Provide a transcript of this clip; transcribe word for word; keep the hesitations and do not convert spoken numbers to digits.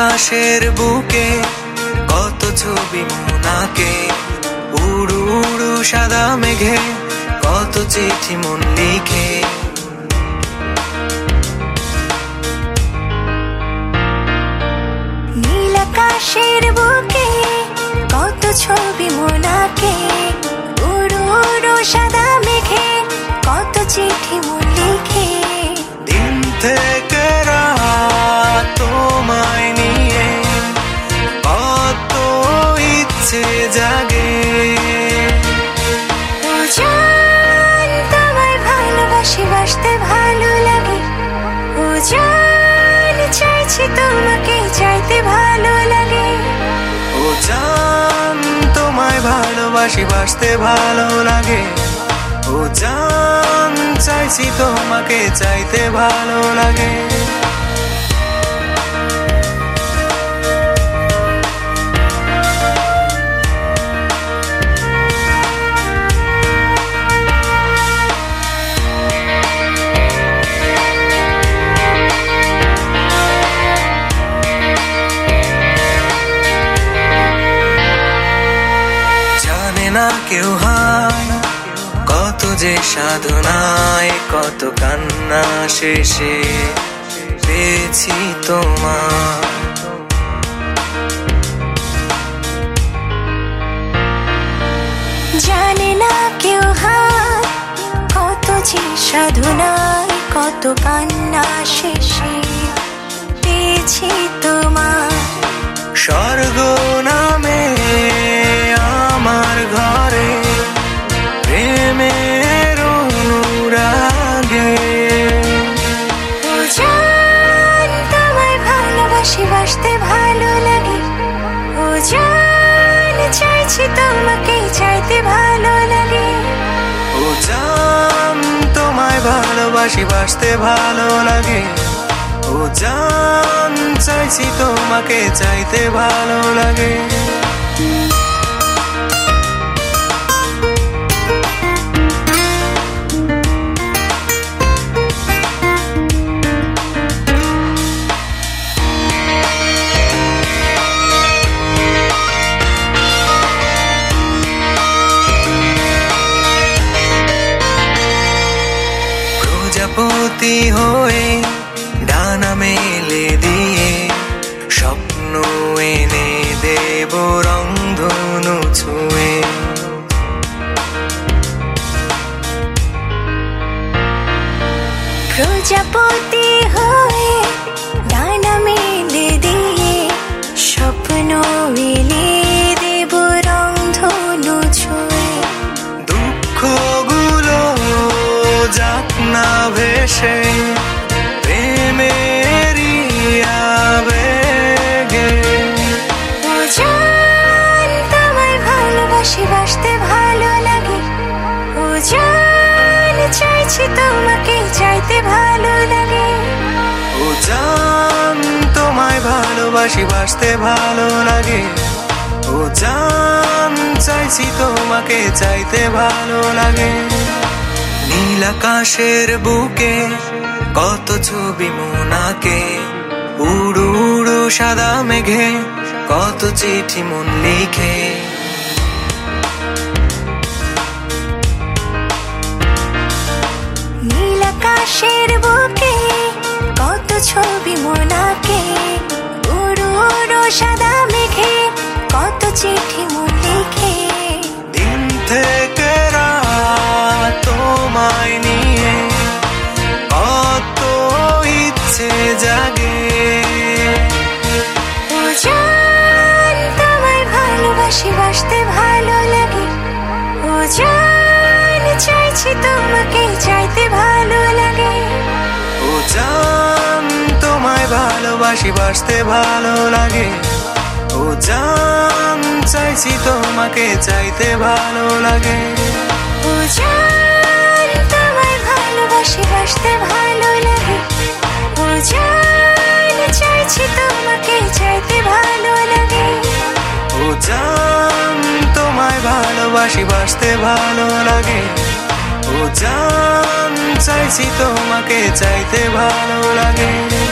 আকাশের বুকে কত ছবি মোনাকে, উড়ু উড়ু সাদা মেঘে কত চিঠি মন লিখে। নীল আকাশের বুকে কত ছবি মোনাকে, উড়ু উড়ু সাদা মেঘে কত চিঠি মন লিখে। দিন থেকে রাত তোমায় নিয়ে কত ইচ্ছে জাগে। ও জান তোমায় ভালোবাসি, বাসতে ভালো লাগে। ও জান চাইছি তোমাকে, চাইতে ভালো লাগে। ও জান তোমায় ভালোবাসি, বাসতে ভালো লাগে। ও জান চাইছি তোমাকে, চাইতে ভালো লাগে। জানে না কেউ হায় কত যে সাধনায়, কত কান্না শেষে পেয়েছি তোমার। জানে না কেউ হায় কত যে সাধনায়, কত কান্না শেষে পেয়েছি তোমার। স্বর্গ নামে আমার ঘরে প্রেমের অনুরাগে। ও জান তোমায় ভালোবাসি, বাসতে ভালো লাগে। ও জান চাইছি তোমাকে, চাইতে ভালো লাগে। ও জান তোমায় ভালোবাসি, বাসতে ভালো লাগে। ও জান চাইছি তোমাকে, চাইতে ভালো লাগে। প্রজাপতি হয়ে ডানা মেলে দিয়ে স্বপ্ন এনে দেব রংধনু ছুঁয়ে। প্রজাপতি হয়ে ডানা মেলে দিয়ে স্বপ্ন এনে দেব রংধনু ছুঁয়ে। দুঃখগুলো যাক না ভেসে প্রেমেরই আবেগে। ও জান তোমায় ভালোবাসি, বাসতে ভালো লাগে। ও জান চাইছি তোমাকে, চাইতে ভালো লাগে। ও জান তোমায় ভালোবাসি, বাসতে ভালো লাগে। ও জান চাইছি তোমাকে, চাইতে ভালো লাগে। নীল আকাশের বুকে কত ছবি মোনাকে, উড়ু উড়ু সাদা মেঘে কত চিঠি মন লিখে। নীল আকাশের বুকে কত ছবি মোনাকে, উড়ু উড়ু সাদা মেঘে কত চিঠি মন লিখে। দিন থেকে রাত তোমায় নিয়ে কত ইচ্ছে জাগে। ও জান তোমায় ভালোবাসি, বাসতে ভালো লাগে। ও জান চাইছি তোমাকে, চাইতে ভালো লাগে। ও জান তোমায় ভালোবাসি, বাসতে ভালো লাগে। ও জান চাইছি তোমাকে, চাইতে ভালো লাগে। ও জান তোমায় ভালোবাসি, বাসতে ভালো লাগে। ও জান চাইছি তোমাকে, চাইতে ভালো লাগে। ও জান তোমায় ভালোবাসি, বাসতে ভালো লাগে। ও জান চাইছি তোমাকে, চাইতে ভালো লাগে।